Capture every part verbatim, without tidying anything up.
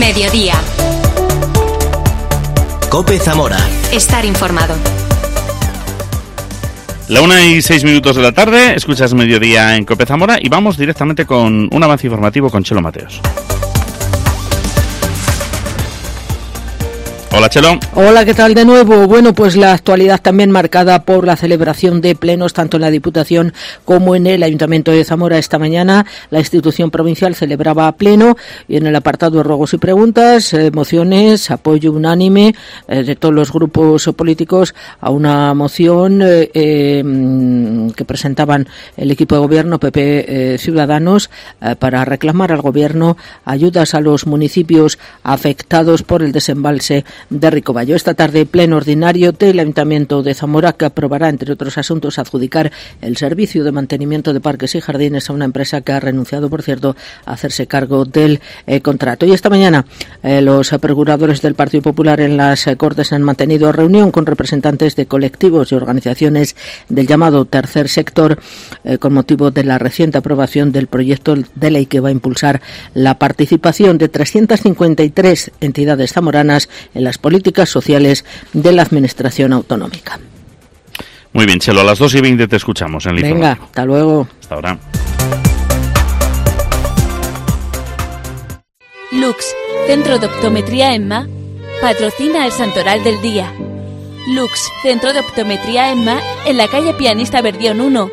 Mediodía. COPE Zamora. Estar informado. La una y seis minutos de la tarde, escuchas Mediodía en COPE Zamora y vamos directamente con un avance informativo con Chelo Mateos. Hola, Chelo. Hola, ¿qué tal de nuevo? Bueno, pues la actualidad también marcada por la celebración de plenos tanto en la Diputación como en el Ayuntamiento de Zamora. Esta mañana la institución provincial celebraba pleno y en el apartado de ruegos y preguntas, eh, mociones, apoyo unánime eh, de todos los grupos políticos a una moción eh, eh, que presentaban el equipo de gobierno P P eh, Ciudadanos eh, para reclamar al gobierno ayudas a los municipios afectados por el desembalse de Ricobayo. Esta tarde, pleno ordinario del Ayuntamiento de Zamora, que aprobará, entre otros asuntos, adjudicar el servicio de mantenimiento de parques y jardines a una empresa que ha renunciado, por cierto, a hacerse cargo del eh, contrato. Y esta mañana, eh, los procuradores del Partido Popular en las eh, Cortes han mantenido reunión con representantes de colectivos y organizaciones del llamado tercer sector eh, con motivo de la reciente aprobación del proyecto de ley que va a impulsar la participación de trescientas cincuenta y tres entidades zamoranas en las políticas sociales de la Administración autonómica. Muy bien, Chelo, a las dos y veinte te escuchamos en el Venga, informativo. hasta luego. Hasta ahora. Lux, Centro de Optometría EMMA, patrocina el Santoral del Día. Lux, Centro de Optometría EMMA, en la calle Pianista Berdión uno.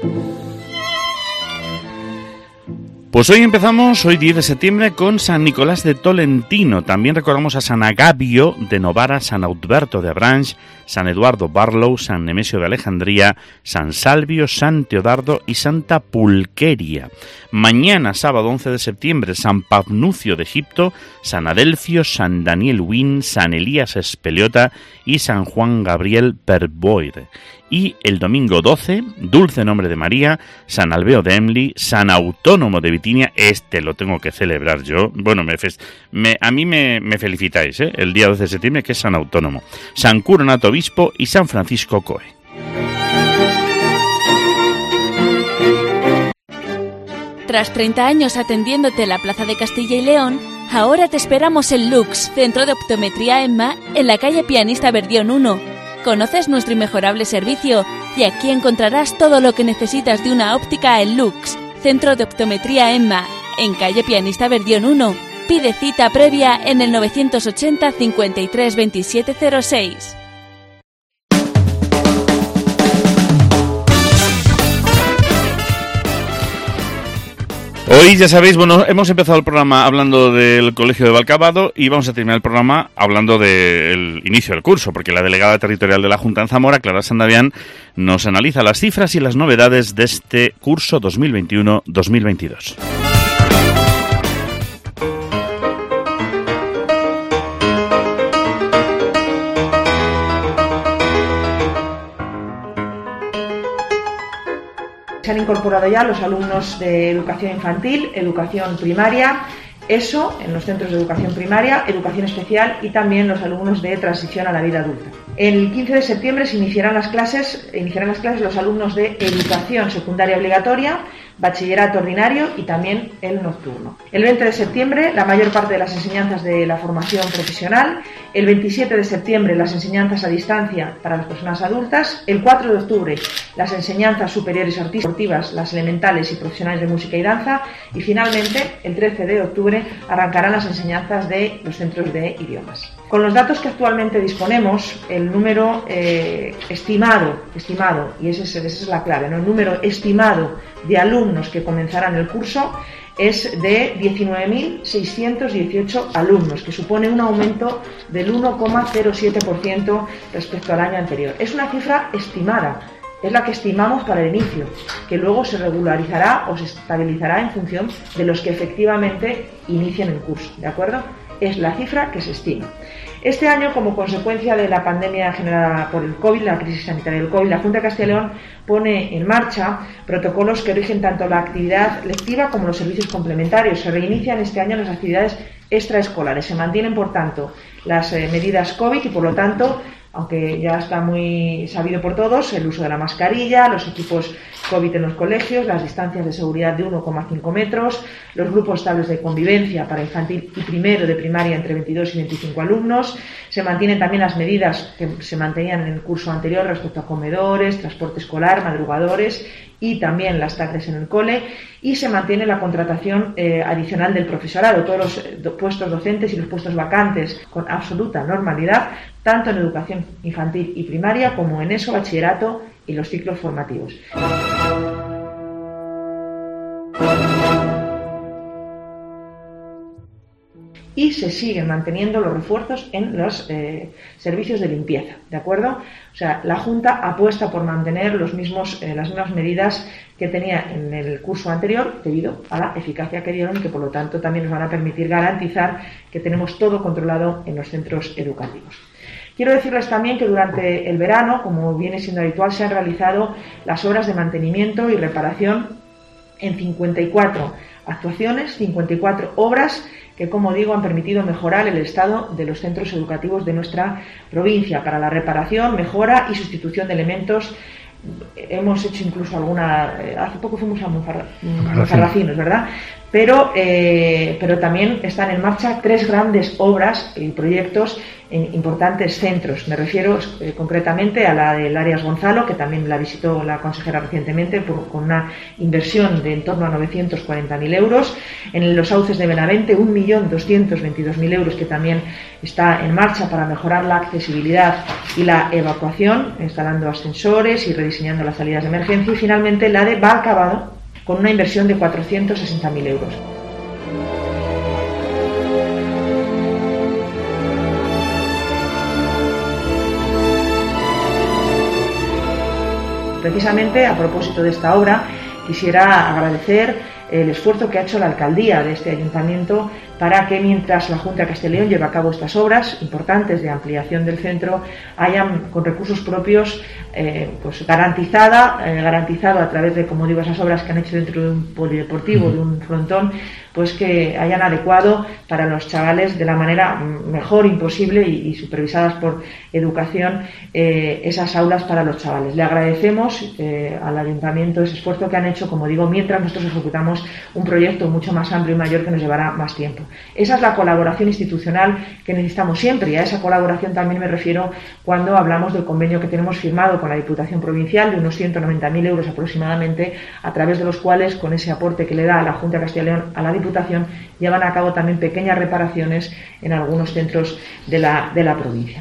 Pues hoy empezamos, hoy diez de septiembre, con San Nicolás de Tolentino. También recordamos a San Agabio de Novara, San Adalberto de Abranch, San Eduardo Barlow, San Nemesio de Alejandría, San Salvio, San Teodardo y Santa Pulqueria. Mañana, sábado once de septiembre, San Pafnucio de Egipto, San Adelfio, San Daniel Win, San Elías Espeliota y San Juan Gabriel Perboire. Y el domingo doce, Dulce Nombre de María, San Albeo de Emly, San Autónomo de Bitinia, este lo tengo que celebrar yo, bueno, me, me a mí me, me felicitáis, ¿eh? El día doce de septiembre, que es San Autónomo, San Curonato Obispo y San Francisco Coe. Tras treinta años atendiéndote en la Plaza de Castilla y León, ahora te esperamos en Lux, Centro de Optometría EMMA, en la calle Pianista Berdión uno. Conoces nuestro inmejorable servicio y aquí encontrarás todo lo que necesitas de una óptica en Lux, Centro de Optometría EMMA, en calle Pianista Berdión uno. Pide cita previa en el novecientos ochenta cincuenta y tres veintisiete cero seis. Hoy, ya sabéis, bueno, hemos empezado el programa hablando del Colegio de Valcavado y vamos a terminar el programa hablando del inicio del curso, porque la delegada territorial de la Junta en Zamora, Clara Sandavián, nos analiza las cifras y las novedades de este curso dos mil veintiuno dos mil veintidós. Se han incorporado ya los alumnos de educación infantil, educación primaria, ESO en los centros de educación primaria, educación especial y también los alumnos de transición a la vida adulta. El quince de septiembre se iniciarán las clases, iniciarán las clases los alumnos de educación secundaria obligatoria, bachillerato ordinario y también el nocturno. El veinte de septiembre la mayor parte de las enseñanzas de la formación profesional, el veintisiete de septiembre las enseñanzas a distancia para las personas adultas, el cuatro de octubre las enseñanzas superiores artísticas, las elementales y profesionales de música y danza y finalmente el trece de octubre arrancarán las enseñanzas de los centros de idiomas. Con los datos que actualmente disponemos, el número eh, estimado, estimado, y esa es, esa es la clave, ¿no? El número estimado de alumnos que comenzarán el curso es de diecinueve mil seiscientos dieciocho alumnos, que supone un aumento del uno coma cero siete por ciento respecto al año anterior. Es una cifra estimada, es la que estimamos para el inicio, que luego se regularizará o se estabilizará en función de los que efectivamente inicien el curso, ¿de acuerdo? Es la cifra que se estima. Este año, como consecuencia de la pandemia generada por el COVID, la crisis sanitaria del COVID, la Junta de Castilla y León pone en marcha protocolos que rigen tanto la actividad lectiva como los servicios complementarios. Se reinician este año las actividades extraescolares. Se mantienen, por tanto, las eh, medidas COVID y, por lo tanto, aunque ya está muy sabido por todos, el uso de la mascarilla, los equipos COVID en los colegios, las distancias de seguridad de uno coma cinco metros, los grupos estables de convivencia para infantil y primero de primaria entre veintidós y veinticinco alumnos. Se mantienen también las medidas que se mantenían en el curso anterior respecto a comedores, transporte escolar, madrugadores y también las tardes en el cole, y se mantiene la contratación eh, adicional del profesorado, todos los eh, do, puestos docentes y los puestos vacantes con absoluta normalidad, tanto en educación infantil y primaria como en ESO, bachillerato y los ciclos formativos. Y se siguen manteniendo los refuerzos en los eh, servicios de limpieza, ¿de acuerdo? O sea, la Junta apuesta por mantener los mismos, eh, las mismas medidas que tenía en el curso anterior debido a la eficacia que dieron y que por lo tanto también nos van a permitir garantizar que tenemos todo controlado en los centros educativos. Quiero decirles también que durante el verano, como viene siendo habitual, se han realizado las obras de mantenimiento y reparación en cincuenta y cuatro actuaciones, cincuenta y cuatro obras que, como digo, han permitido mejorar el estado de los centros educativos de nuestra provincia para la reparación, mejora y sustitución de elementos. Hemos hecho incluso alguna... Hace poco fuimos a Monfarracinos, ¿verdad? Pero, eh, pero también están en marcha tres grandes obras y proyectos en importantes centros. Me refiero eh, concretamente a la del Arias Gonzalo, que también la visitó la consejera recientemente, por, con una inversión de en torno a novecientos cuarenta mil euros. En los Sauces de Benavente, un millón doscientos veintidós mil euros, que también está en marcha para mejorar la accesibilidad y la evacuación, instalando ascensores y rediseñando las salidas de emergencia. Y finalmente la de Valcabado, con una inversión de cuatrocientos sesenta mil euros. Precisamente a propósito de esta obra, quisiera agradecer el esfuerzo que ha hecho la alcaldía de este ayuntamiento para que, mientras la Junta de Castilla y León lleva a cabo estas obras importantes de ampliación del centro, hayan con recursos propios eh, pues garantizada, eh, garantizado a través de, como digo, esas obras que han hecho dentro de un polideportivo, de un frontón, pues que hayan adecuado para los chavales de la manera mejor imposible y, y supervisadas por educación eh, esas aulas para los chavales. Le agradecemos eh, al ayuntamiento ese esfuerzo que han hecho, como digo, mientras nosotros ejecutamos un proyecto mucho más amplio y mayor que nos llevará más tiempo. Esa es la colaboración institucional que necesitamos siempre, y a esa colaboración también me refiero cuando hablamos del convenio que tenemos firmado con la Diputación Provincial de unos ciento noventa mil euros aproximadamente, a través de los cuales, con ese aporte que le da la Junta de Castilla y León a la Diputación, llevan a cabo también pequeñas reparaciones en algunos centros de la, de la provincia.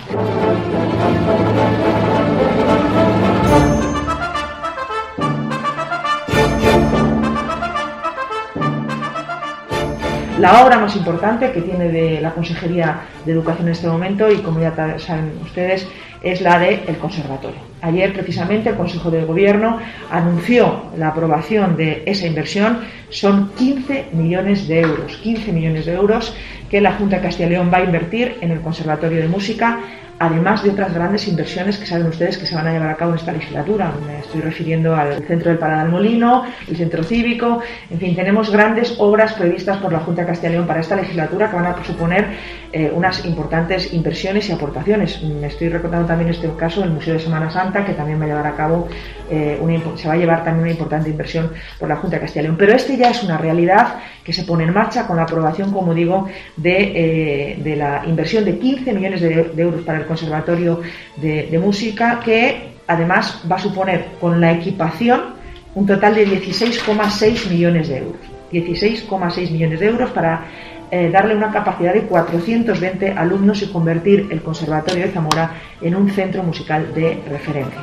La obra más importante que tiene de la Consejería de Educación en este momento, y como ya saben ustedes, es la del conservatorio. Ayer, precisamente, el Consejo de Gobierno anunció la aprobación de esa inversión. Son quince millones de euros, quince millones de euros que la Junta de Castilla y León va a invertir en el Conservatorio de Música, además de otras grandes inversiones que saben ustedes que se van a llevar a cabo en esta legislatura. Me estoy refiriendo al Centro del Paladar Molino, el Centro Cívico, en fin, tenemos grandes obras previstas por la Junta de Castilla y León para esta legislatura que van a suponer eh, unas importantes inversiones y aportaciones. Me estoy recordando también en este caso el Museo de Semana Santa, que también va a llevar a cabo, eh, una, se va a llevar también una importante inversión por la Junta de Castilla y León. Pero este ya es una realidad que se pone en marcha con la aprobación, como digo, de, eh, de la inversión de quince millones de, de euros para el Conservatorio de, de Música, que además va a suponer, con la equipación, un total de dieciséis coma seis millones de euros. dieciséis coma seis millones de euros para eh, darle una capacidad de cuatrocientos veinte alumnos y convertir el Conservatorio de Zamora en un centro musical de referencia.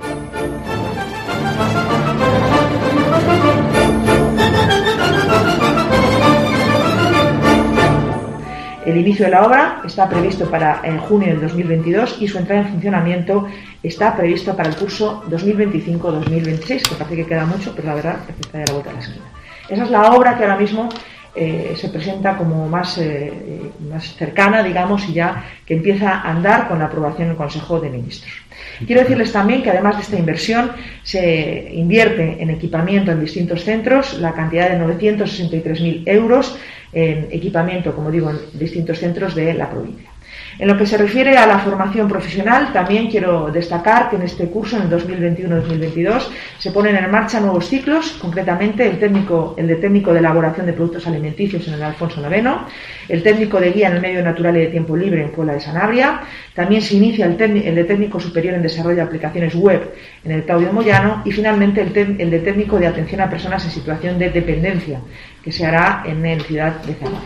El inicio de la obra está previsto para en junio del dos mil veintidós y su entrada en funcionamiento está previsto para el curso dos mil veinticinco dos mil veintiséis, que parece que queda mucho, pero la verdad es que está ya a la vuelta de la esquina. Esa es la obra que ahora mismo eh, se presenta como más, eh, más cercana, digamos, y ya que empieza a andar con la aprobación del Consejo de Ministros. Quiero decirles también que además de esta inversión se invierte en equipamiento en distintos centros la cantidad de novecientos sesenta y tres mil euros en equipamiento, como digo, en distintos centros de la provincia. En lo que se refiere a la formación profesional, también quiero destacar que en este curso, en el dos mil veintiuno dos mil veintidós, Se ponen en marcha nuevos ciclos, concretamente el técnico, el de técnico de elaboración de productos alimenticios en el Alfonso noveno, el técnico de guía en el medio natural y de tiempo libre en Puebla de Sanabria. También se inicia el, el de técnico superior en desarrollo de aplicaciones web en el Claudio Moyano, y finalmente el, el de técnico de atención a personas en situación de dependencia, que se hará en la ciudad de Zamora.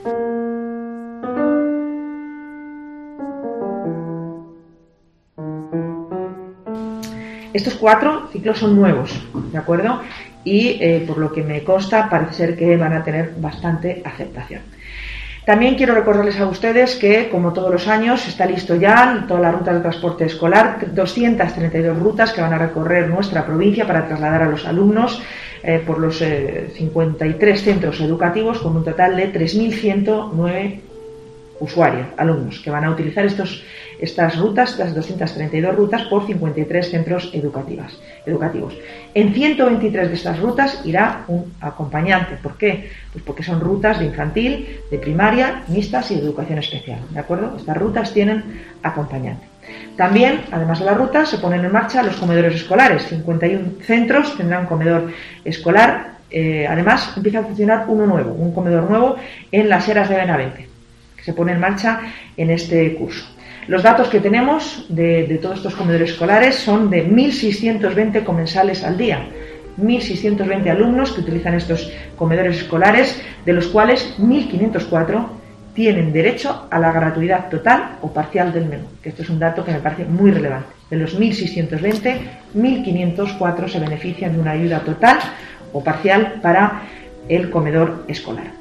Estos cuatro ciclos son nuevos, ¿de acuerdo? Y eh, por lo que me consta, parece ser que van a tener bastante aceptación. También quiero recordarles a ustedes que, como todos los años, está listo ya toda la ruta de transporte escolar, doscientas treinta y dos rutas que van a recorrer nuestra provincia para trasladar a los alumnos eh, por los eh, cincuenta y tres centros educativos, con un total de tres mil ciento nueve usuarios, alumnos, que van a utilizar estos, estas rutas, las doscientas treinta y dos rutas, por cincuenta y tres centros educativas, educativos. En ciento veintitrés de estas rutas irá un acompañante. ¿Por qué? Pues porque son rutas de infantil, de primaria, mixtas y de educación especial, ¿de acuerdo? Estas rutas tienen acompañante. También, además de las rutas, se ponen en marcha los comedores escolares. cincuenta y uno centros tendrán comedor escolar. Eh, además, empieza a funcionar uno nuevo, un comedor nuevo en las Heras de Benavente, que se pone en marcha en este curso. Los datos que tenemos de, de todos estos comedores escolares son de mil seiscientos veinte comensales al día, mil seiscientos veinte alumnos que utilizan estos comedores escolares, de los cuales mil quinientos cuatro tienen derecho a la gratuidad total o parcial del menú, que esto es un dato que me parece muy relevante. De los mil seiscientos veinte, mil quinientos cuatro se benefician de una ayuda total o parcial para el comedor escolar.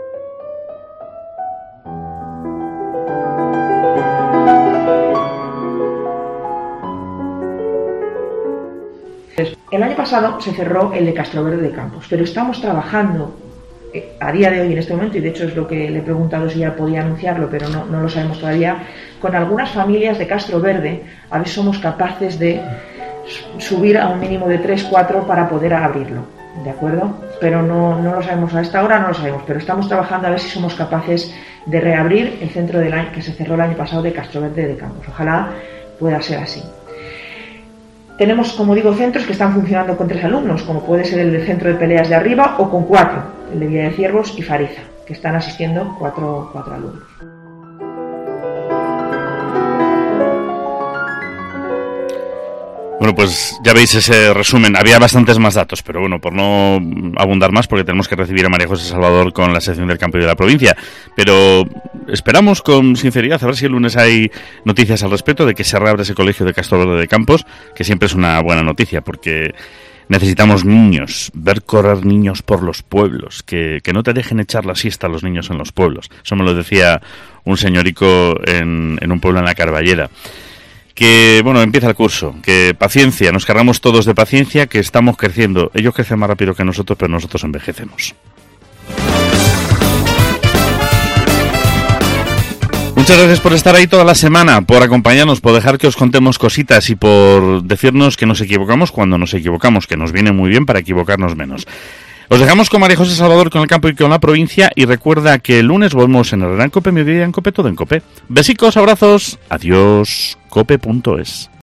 El año pasado se cerró el de Castroverde de Campos, pero estamos trabajando eh, a día de hoy, en este momento, y de hecho es lo que le he preguntado si ya podía anunciarlo, pero no, no lo sabemos todavía, con algunas familias de Castroverde, a ver si somos capaces de subir a un mínimo de tres cuatro para poder abrirlo, ¿de acuerdo? Pero no, no lo sabemos a esta hora, no lo sabemos, pero estamos trabajando a ver si somos capaces de reabrir el centro del año, que se cerró el año pasado, de Castroverde de Campos. Ojalá pueda ser así. Tenemos, como digo, centros que están funcionando con tres alumnos, como puede ser el del centro de Peleas de Arriba, o con cuatro, el de Villa de Ciervos y Fariza, que están asistiendo cuatro, cuatro alumnos. Bueno, pues ya veis ese resumen. Había bastantes más datos, pero bueno, por no abundar más, porque tenemos que recibir a María José Salvador con la sección del campo y de la provincia. Pero esperamos con sinceridad a ver si el lunes hay noticias al respecto de que se reabre ese colegio de Castroverde de Campos, que siempre es una buena noticia, porque necesitamos niños, ver correr niños por los pueblos, que, que no te dejen echar la siesta a los niños en los pueblos. Eso me lo decía un señorico en, en un pueblo en la Carballera. Que, bueno, empieza el curso, que paciencia, nos cargamos todos de paciencia, que estamos creciendo. Ellos crecen más rápido que nosotros, pero nosotros envejecemos. Muchas gracias por estar ahí toda la semana, por acompañarnos, por dejar que os contemos cositas y por decirnos que nos equivocamos cuando nos equivocamos, que nos viene muy bien para equivocarnos menos. Os dejamos con María José Salvador, con el campo y con la provincia, y recuerda que el lunes volvemos en el Gran Cope, mediodía en Cope, todo en Cope. Besicos, abrazos, adiós, cope punto es.